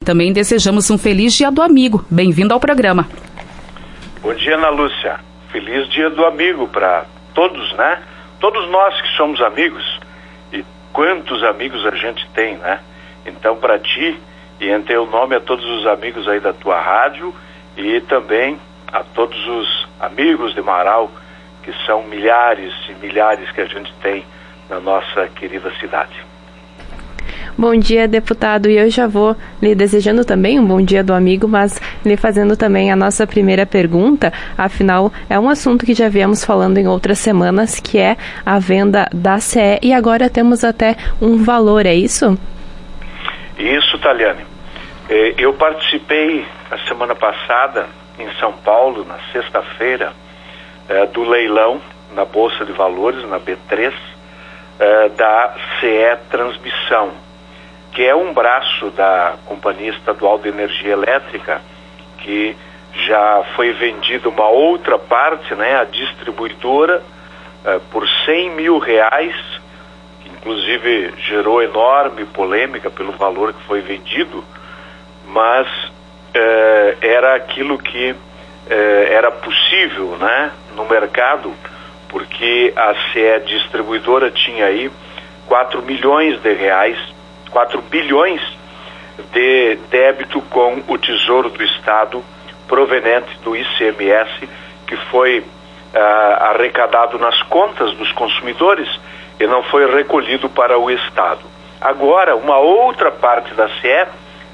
Também desejamos um feliz Dia do Amigo. Bem-vindo ao programa. Bom dia, Ana Lúcia. Feliz Dia do Amigo para todos, né? Todos nós que somos amigos. E quantos amigos a gente tem, né? Então, para ti, e em teu nome a todos os amigos aí da tua rádio e também a todos os amigos de Marau, que são milhares e milhares que a gente tem na nossa querida cidade. Bom dia, deputado, e eu já vou lhe desejando também um bom dia do amigo, mas lhe fazendo também a nossa primeira pergunta, afinal é um assunto que já viemos falando em outras semanas, que é a venda da CE, e agora temos até um valor, é isso? Isso, Taliane. Eu participei a semana passada em São Paulo, na sexta-feira, do leilão na Bolsa de Valores, na B3, da CE Transmissão, que é um braço da Companhia Estadual de Energia Elétrica, que já foi vendida uma outra parte, né, a distribuidora, por R$100 mil, que inclusive gerou enorme polêmica pelo valor que foi vendido, mas era aquilo que era possível, né, no mercado, porque a CE Distribuidora tinha aí 4 milhões de reais, 4 bilhões de débito com o Tesouro do Estado proveniente do ICMS, que foi arrecadado nas contas dos consumidores e não foi recolhido para o Estado. Agora, uma outra parte da CE,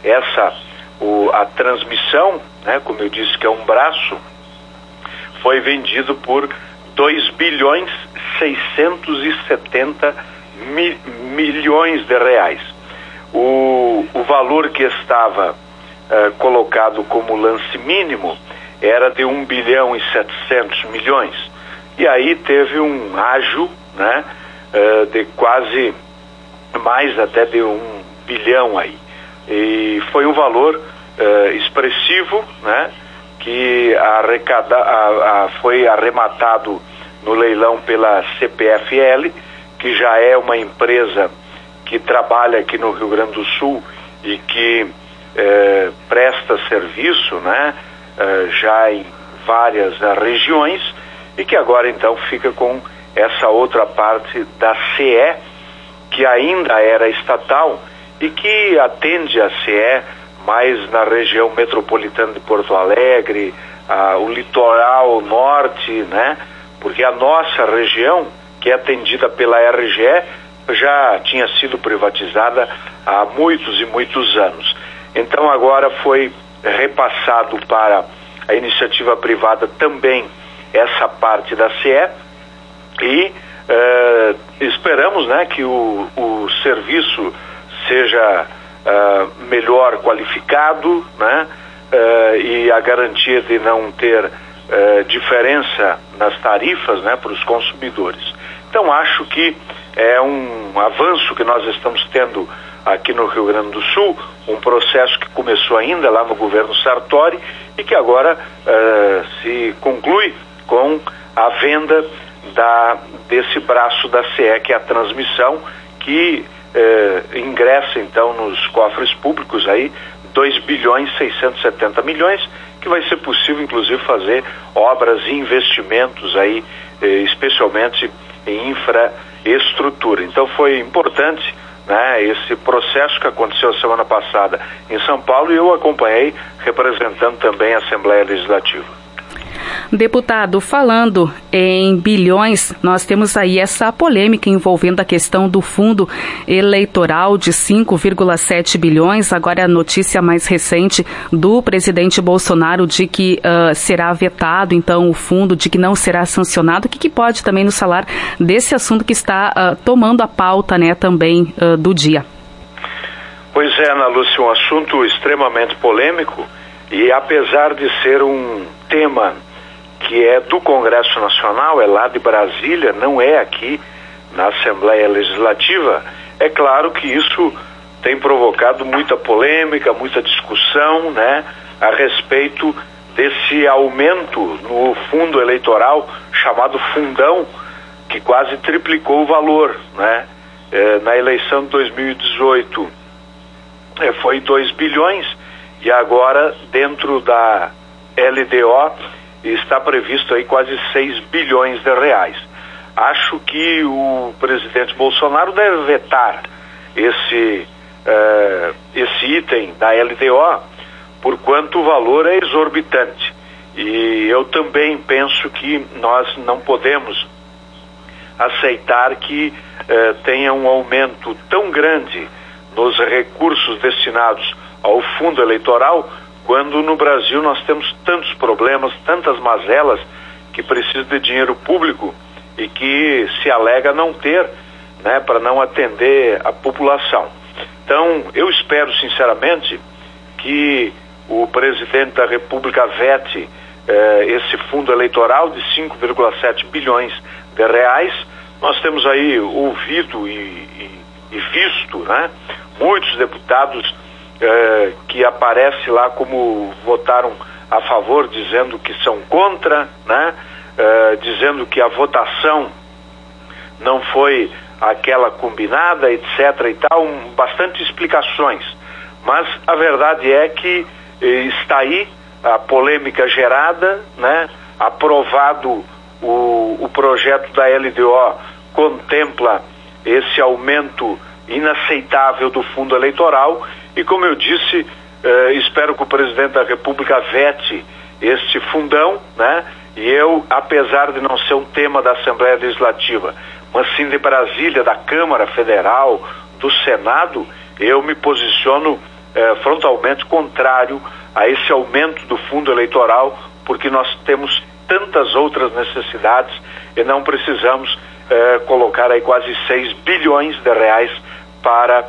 a transmissão, né, como eu disse que é um braço, foi vendido por 2 bilhões 670 milhões de reais. O valor que estava colocado como lance mínimo era de 1 bilhão e 700 milhões. E aí teve um ágio, né, de quase mais até de 1 bilhão aí. E foi um valor expressivo, né, que foi arrematado no leilão pela CPFL, que já é uma empresa que trabalha aqui no Rio Grande do Sul e que presta serviço, né, já em várias regiões, e que agora então fica com essa outra parte da CE, que ainda era estatal e que atende a CE mais na região metropolitana de Porto Alegre, o litoral norte, né, porque a nossa região, que é atendida pela RGE, já tinha sido privatizada há muitos e muitos anos. Então agora foi repassado para a iniciativa privada também essa parte da CE e esperamos, né, que o serviço seja melhor qualificado, né, e a garantia de não ter diferença nas tarifas, né, para os consumidores. Então acho que é um avanço que nós estamos tendo aqui no Rio Grande do Sul, um processo que começou ainda lá no governo Sartori e que agora se conclui com a venda desse braço da CE, que é a transmissão, que ingressa então nos cofres públicos aí 2 bilhões 670 milhões, que vai ser possível inclusive fazer obras e investimentos aí, especialmente em infraestrutura. Então foi importante, né, esse processo que aconteceu a semana passada em São Paulo, e eu acompanhei representando também a Assembleia Legislativa. Deputado, falando em bilhões, nós temos aí essa polêmica envolvendo a questão do fundo eleitoral de 5,7 bilhões. Agora a notícia mais recente do presidente Bolsonaro de que será vetado, então, o fundo, de que não será sancionado. O que pode também nos falar desse assunto que está tomando a pauta, né, também do dia? Pois é, Ana Lúcia, um assunto extremamente polêmico, e apesar de ser um tema que é do Congresso Nacional, é lá de Brasília, não é aqui na Assembleia Legislativa, é claro que isso tem provocado muita polêmica, muita discussão, né, a respeito desse aumento no fundo eleitoral, chamado fundão, que quase triplicou o valor, né? Na eleição de 2018 foi 2 bilhões, E agora, dentro da LDO, está previsto aí quase 6 bilhões de reais. Acho que o presidente Bolsonaro deve vetar esse item da LDO, porquanto o valor é exorbitante. E eu também penso que nós não podemos aceitar que tenha um aumento tão grande nos recursos destinados ao fundo eleitoral, quando no Brasil nós temos tantos problemas, tantas mazelas, que precisam de dinheiro público e que se alega não ter, né, para não atender a população. Então, eu espero sinceramente que o presidente da República vete esse fundo eleitoral de 5,7 bilhões de reais. Nós temos aí ouvido e visto, né, muitos deputados que aparecem lá como votaram a favor, dizendo que são contra, né, dizendo que a votação não foi aquela combinada, etc. e tal, bastante explicações. Mas a verdade é que está aí a polêmica gerada, né, aprovado o projeto da LDO, contempla esse aumento inaceitável do fundo eleitoral e, como eu disse, espero que o presidente da República vete este fundão, né? E eu, apesar de não ser um tema da Assembleia Legislativa, mas sim de Brasília, da Câmara Federal, do Senado, eu me posiciono frontalmente contrário a esse aumento do fundo eleitoral, porque nós temos tantas outras necessidades e não precisamos colocar aí quase 6 bilhões de reais para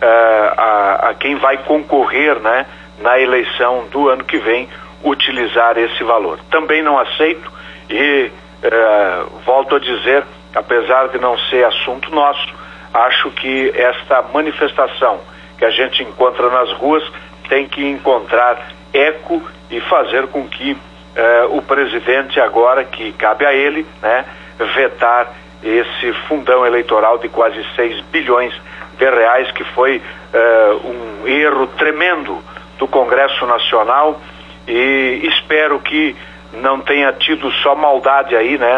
a quem vai concorrer, né, na eleição do ano que vem, utilizar esse valor. Também não aceito e volto a dizer, apesar de não ser assunto nosso, acho que esta manifestação que a gente encontra nas ruas tem que encontrar eco e fazer com que o presidente agora, que cabe a ele, né, vetar esse fundão eleitoral de quase 6 bilhões de reais, que foi um erro tremendo do Congresso Nacional, e espero que não tenha tido só maldade aí, né,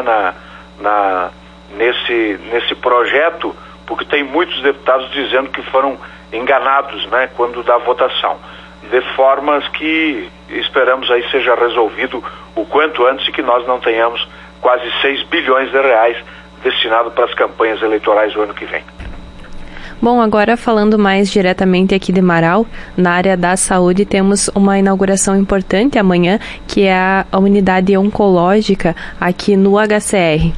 nesse projeto, porque tem muitos deputados dizendo que foram enganados, né, quando da votação, de formas que esperamos aí seja resolvido o quanto antes e que nós não tenhamos quase 6 bilhões de reais destinado para as campanhas eleitorais do ano que vem. Bom, agora falando mais diretamente aqui de Marau, na área da saúde temos uma inauguração importante amanhã, que é a unidade oncológica aqui no HCR.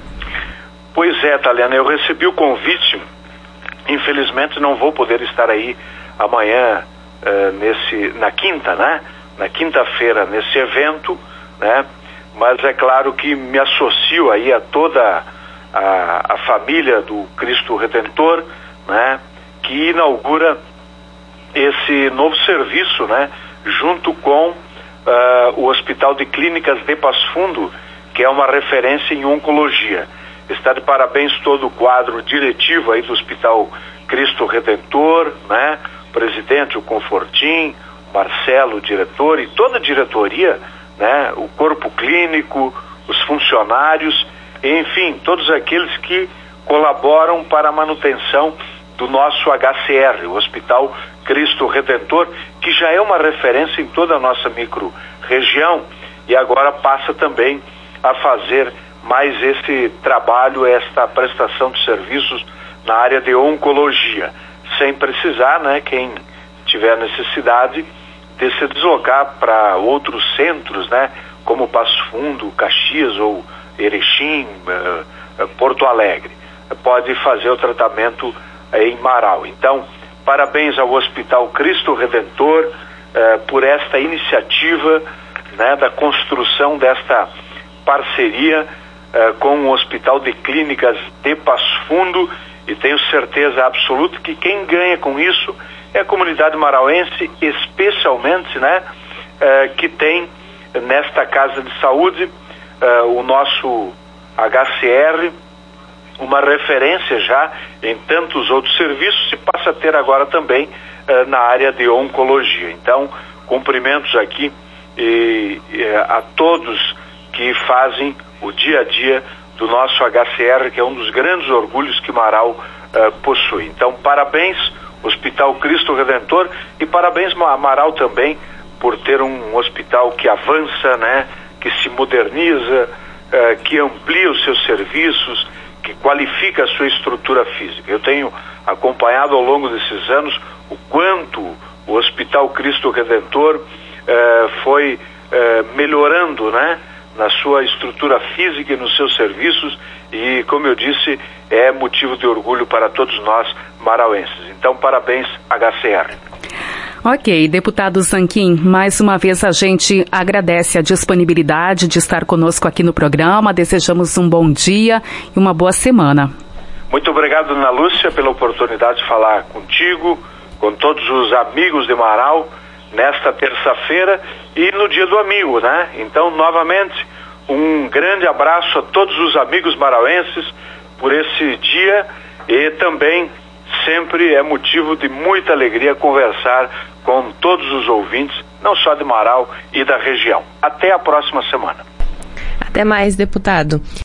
Pois é, Taliana, eu recebi o convite, infelizmente não vou poder estar aí amanhã, na quinta, né? Na quinta-feira, nesse evento, né? Mas é claro que me associo aí a toda a família do Cristo Redentor, né, que inaugura esse novo serviço, né, junto com o Hospital de Clínicas de Passo Fundo, que é uma referência em oncologia. Está de parabéns todo o quadro diretivo aí do Hospital Cristo Redentor, né, presidente, o Confortim, Marcelo, o diretor, e toda a diretoria, né, o corpo clínico, os funcionários, enfim, todos aqueles que colaboram para a manutenção do nosso HCR, o Hospital Cristo Redentor, que já é uma referência em toda a nossa micro-região e agora passa também a fazer mais esse trabalho, esta prestação de serviços na área de oncologia, sem precisar, né, quem tiver necessidade de se deslocar para outros centros, né, como Passo Fundo, Caxias ou Erechim, Porto Alegre. Pode fazer o tratamento em Marau. Então, parabéns ao Hospital Cristo Redentor por esta iniciativa, né, da construção desta parceria com o Hospital de Clínicas de Passo Fundo, e tenho certeza absoluta que quem ganha com isso é a comunidade marauense, especialmente, né, que tem nesta casa de saúde o nosso HCR, uma referência já em tantos outros serviços, e passa a ter agora também na área de oncologia. Então, cumprimentos aqui a todos que fazem o dia a dia do nosso HCR, que é um dos grandes orgulhos que Marau possui. Então, parabéns, Hospital Cristo Redentor, e parabéns a Marau também por ter um hospital que avança, né, que se moderniza, que amplia os seus serviços, que qualifica a sua estrutura física. Eu tenho acompanhado ao longo desses anos o quanto o Hospital Cristo Redentor foi melhorando, né, na sua estrutura física e nos seus serviços, e, como eu disse, é motivo de orgulho para todos nós marauenses. Então, parabéns, HCR. Ok, deputado Zanquim, mais uma vez a gente agradece a disponibilidade de estar conosco aqui no programa, desejamos um bom dia e uma boa semana. Muito obrigado, Ana Lúcia, pela oportunidade de falar contigo, com todos os amigos de Marau, nesta terça-feira e no Dia do Amigo, né? Então, novamente, um grande abraço a todos os amigos marauenses por esse dia, e também sempre é motivo de muita alegria conversar com todos os ouvintes, não só de Marau e da região. Até a próxima semana. Até mais, deputado.